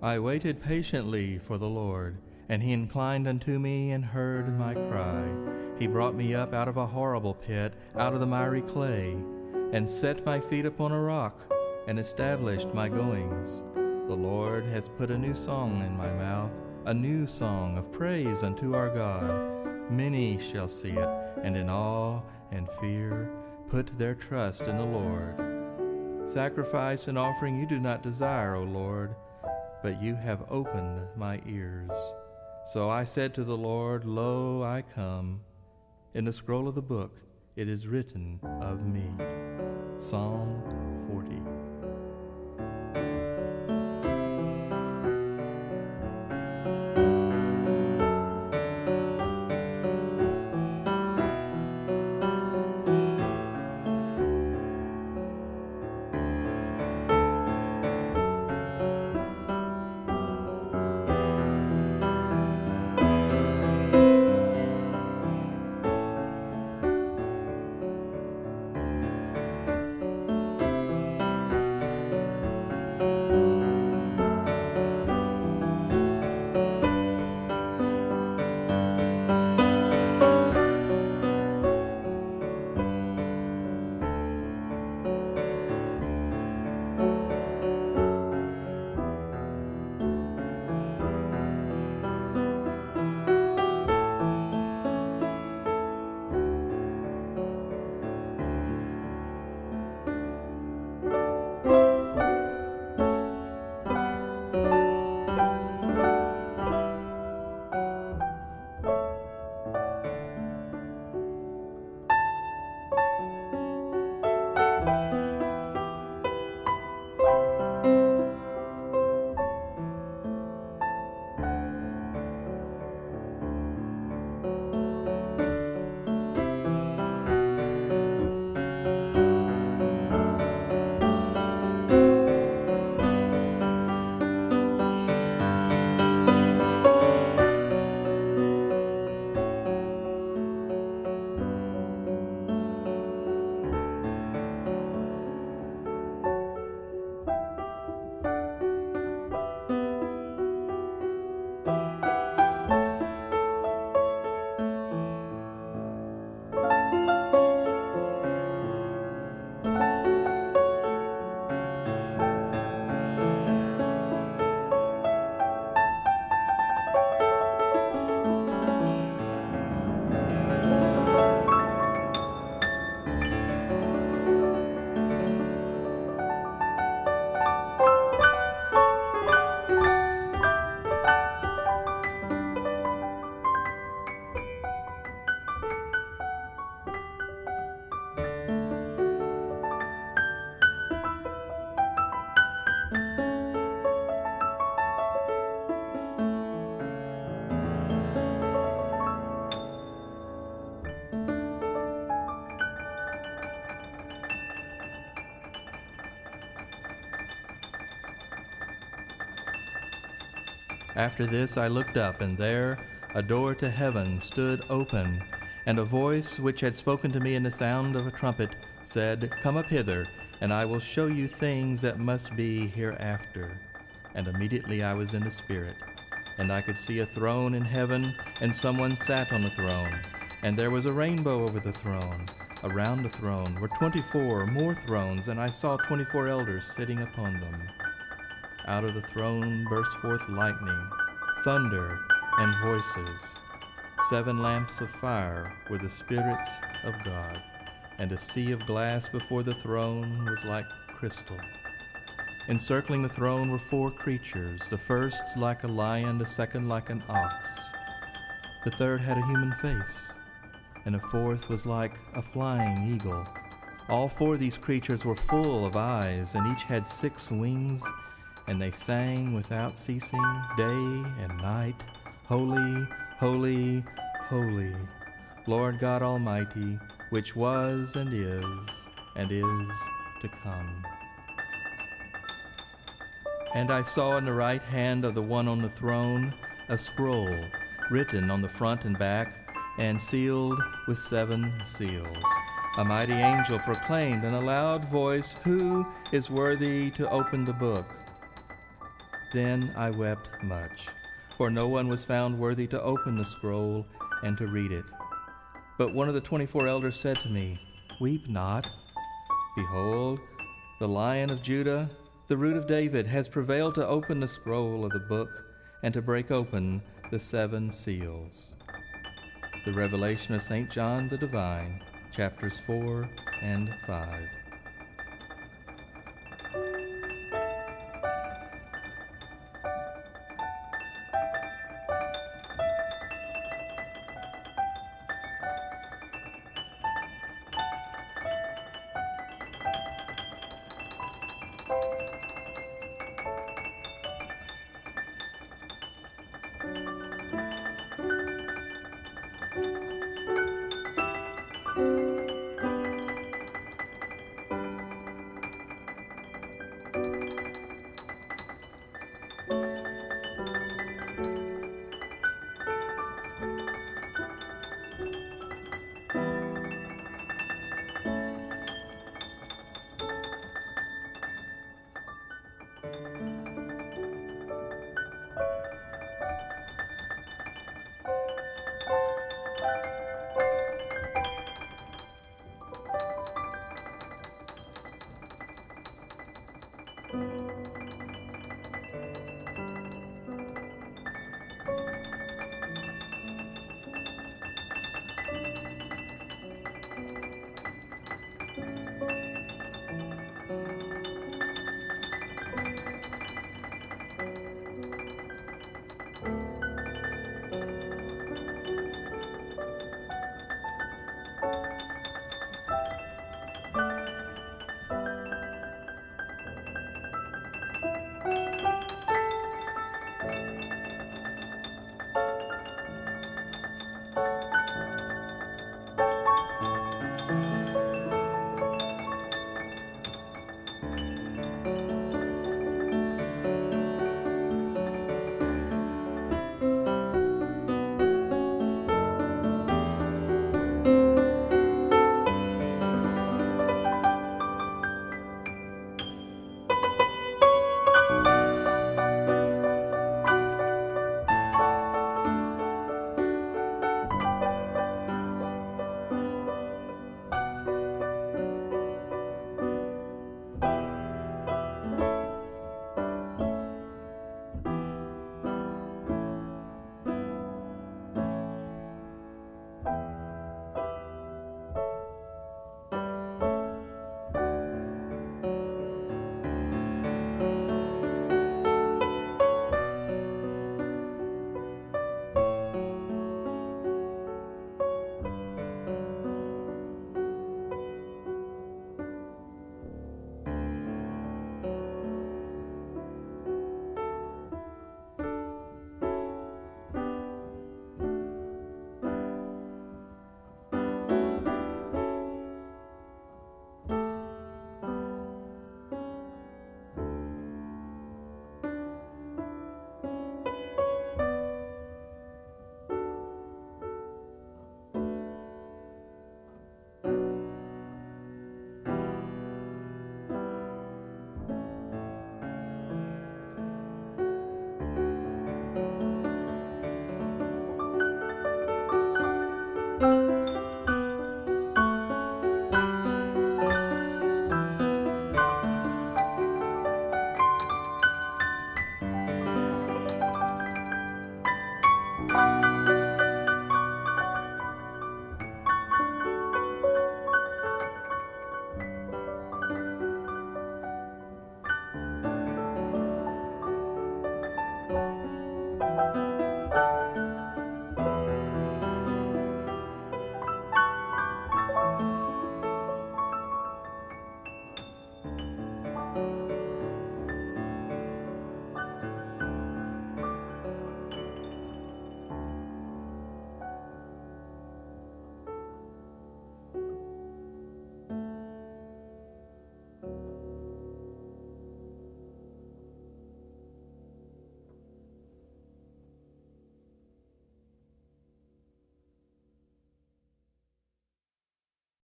I waited patiently for the Lord, and he inclined unto me and heard my cry. He brought me up out of a horrible pit, out of the miry clay, and set my feet upon a rock, and established my goings. The Lord has put a new song in my mouth, a new song of praise unto our God. Many shall see it, and in awe and fear put their trust in the Lord. Sacrifice and offering you do not desire, O Lord, but you have opened my ears. So I said to the Lord, Lo, I come. In the scroll of the book it is written of me. Psalm 40. After this I looked up, and there a door to heaven stood open, and a voice which had spoken to me in the sound of a trumpet said, Come up hither, and I will show you things that must be hereafter. And immediately I was in the Spirit, and I could see a throne in heaven, and someone sat on the throne, and there was a rainbow over the throne. Around the throne were 24 more thrones, and I saw 24 elders sitting upon them. Out of the throne burst forth lightning, thunder, and voices. 7 lamps of fire were the spirits of God, and a sea of glass before the throne was like crystal. Encircling the throne were 4 creatures, the first like a lion, the second like an ox. The third had a human face, and the fourth was like a flying eagle. All 4 of these creatures were full of eyes, and each had 6 wings, and they sang without ceasing, day and night, Holy, holy, holy, Lord God Almighty, which was and is to come. And I saw in the right hand of the one on the throne a scroll, written on the front and back, and sealed with 7 seals. A mighty angel proclaimed in a loud voice, Who is worthy to open the book Then I wept much, for no one was found worthy to open the scroll and to read it. But one of the 24 elders said to me, Weep not. Behold, the Lion of Judah, the Root of David, has prevailed to open the scroll of the book and to break open the 7 seals. The Revelation of St. John the Divine, chapters 4 and 5.